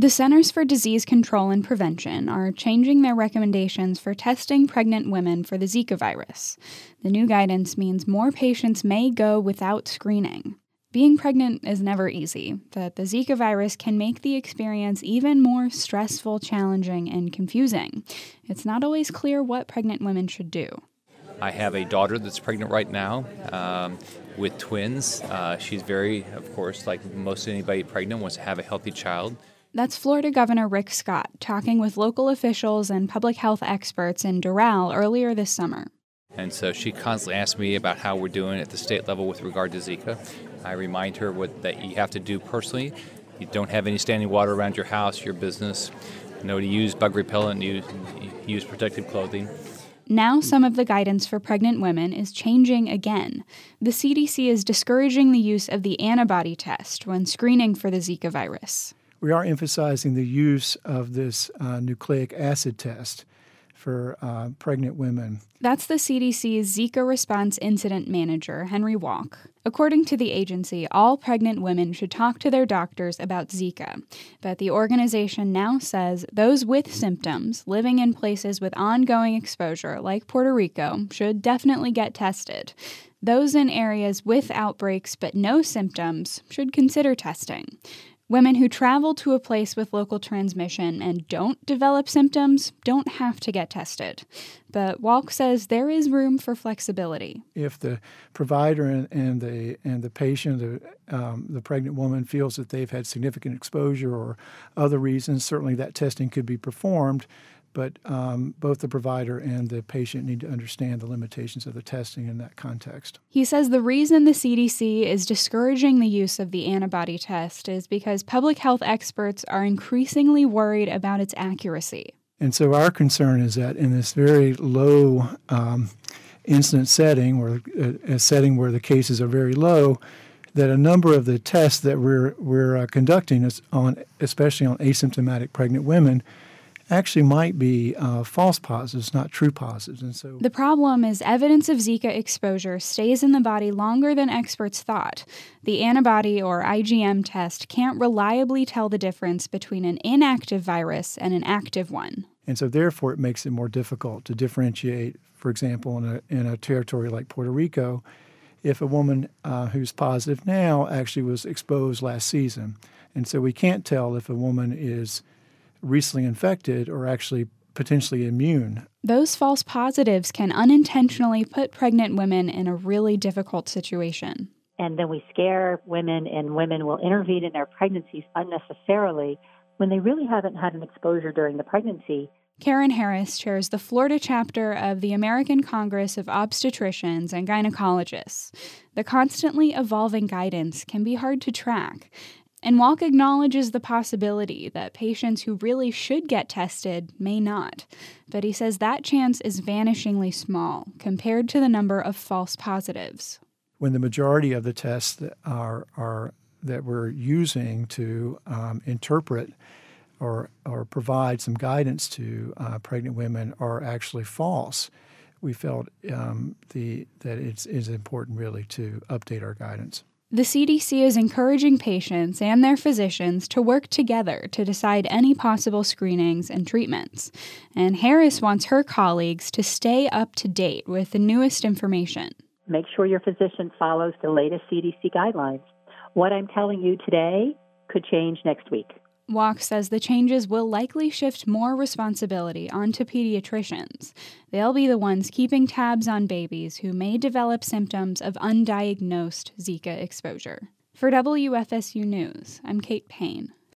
The Centers for Disease Control and Prevention are changing their recommendations for testing pregnant women for the Zika virus. The new guidance means more patients may go without screening. Being pregnant is never easy, but the Zika virus can make the experience even more stressful, challenging, and confusing. It's not always clear what pregnant women should do. I have a daughter that's pregnant right now with twins. She's very, of course, like most anybody pregnant, wants to have a healthy child. That's Florida Governor Rick Scott talking with local officials and public health experts in Doral earlier this summer. And so she constantly asks me about how we're doing at the state level with regard to Zika. I remind her that you have to do personally. You don't have any standing water around your house, your business. To use bug repellent, use protective clothing. Now some of the guidance for pregnant women is changing again. The CDC is discouraging the use of the antibody test when screening for the Zika virus. We are emphasizing the use of this nucleic acid test for pregnant women. That's the CDC's Zika Response Incident Manager, Henry Walk. According to the agency, all pregnant women should talk to their doctors about Zika, but the organization now says those with symptoms living in places with ongoing exposure, like Puerto Rico, should definitely get tested. Those in areas with outbreaks but no symptoms should consider testing. Women who travel to a place with local transmission and don't develop symptoms don't have to get tested. But Walk says there is room for flexibility. If the provider and the patient, the pregnant woman, feels that they've had significant exposure or other reasons, certainly that testing could be performed. But both the provider and the patient need to understand the limitations of the testing in that context. He says the reason the CDC is discouraging the use of the antibody test is because public health experts are increasingly worried about its accuracy. And so our concern is that in this very low incidence setting, or a setting where the cases are very low, that a number of the tests that we're conducting especially on asymptomatic pregnant women, actually might be false positives, not true positives. And so the problem is evidence of Zika exposure stays in the body longer than experts thought. The antibody or IgM test can't reliably tell the difference between an inactive virus and an active one. And so therefore it makes it more difficult to differentiate, for example, in a territory like Puerto Rico, if a woman who's positive now actually was exposed last season. And so we can't tell if a woman is recently infected or actually potentially immune. Those false positives can unintentionally put pregnant women in a really difficult situation. And then we scare women, and women will intervene in their pregnancies unnecessarily when they really haven't had an exposure during the pregnancy. Karen Harris chairs the Florida chapter of the American Congress of Obstetricians and Gynecologists. The constantly evolving guidance can be hard to track. And Walk acknowledges the possibility that patients who really should get tested may not. But he says that chance is vanishingly small compared to the number of false positives. When the majority of the tests that we're using to interpret or provide some guidance to pregnant women are actually false, we felt that it is important really to update our guidance. The CDC is encouraging patients and their physicians to work together to decide any possible screenings and treatments. And Harris wants her colleagues to stay up to date with the newest information. Make sure your physician follows the latest CDC guidelines. What I'm telling you today could change next week. Walk says the changes will likely shift more responsibility onto pediatricians. They'll be the ones keeping tabs on babies who may develop symptoms of undiagnosed Zika exposure. For WFSU News, I'm Kate Payne.